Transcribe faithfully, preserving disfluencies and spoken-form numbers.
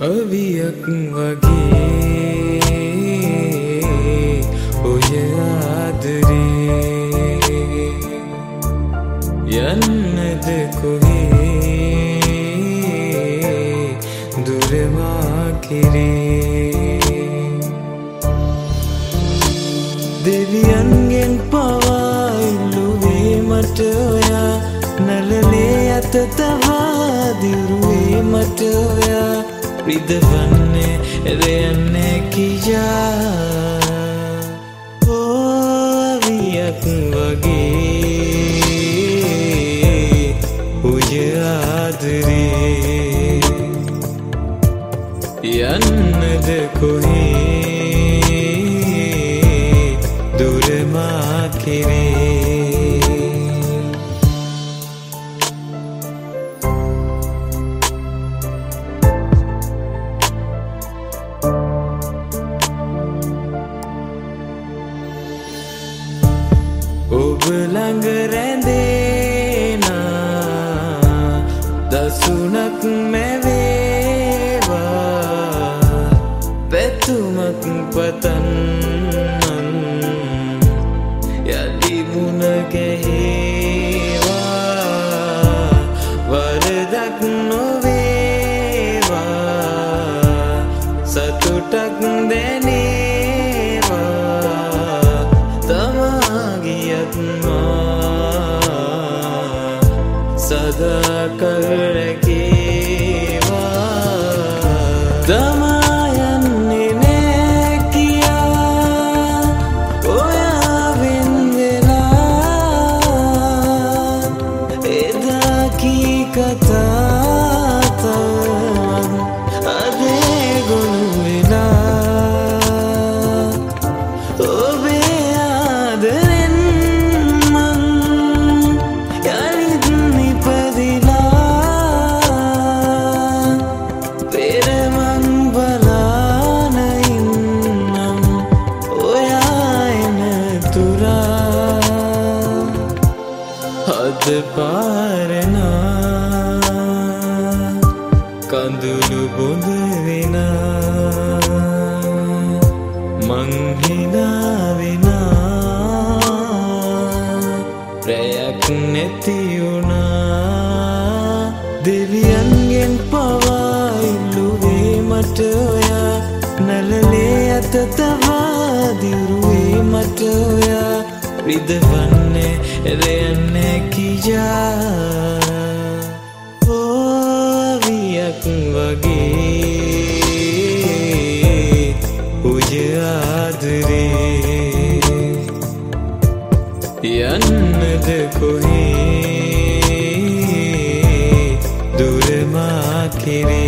අවියක් වගේ ඔය ආදරේ යන්නද කොහේ දුර මා කෙරේ දෙවියන්ගෙන් පවා ඉල්ලුවේ මට ඔයා නළලේ අත තවා දිරුවේ මට ඔයා රිදවන්නේ එරයන්නේ කියා ඕවියක් වගේ ඔය ආදරේ යන්නද කොහේ දුර මා කෙරේ ඔබ ළඟ රැඳේනා දසුනක් මැවේවා පැතුමක් පතන්නම් යලි මුණ ගැහේවා වරදක් නොවේවා සතුටක් දැනේවා තමාගියත් සදා කල් රැකේවා තමා යන්නේ නෑ කියා ඔයා වෙන් වෙලා එදා කී කතා තවත් අදේ ගොනු වෙලා ඔබේ ආදරෙන් මං යලිත් නිපදිලා පෙර මං බලාන ඉන්නම් ඔයා එන තුරා අද පාරනා කඳුළු බොඳ වෙනා මං හිනා වෙනා රැයක් නැති වුණා දෙවියන්ගෙන් පවා ඉල්ලුවේ මට ඔයා නළලේ අත තවා දිරුවේ මට ඔයා රිදවන්නේ එරයන්නේ කියා ඕවියක් වගේ ඔය ආදරේ යන්නද කොහේ දුර මා කෙරේ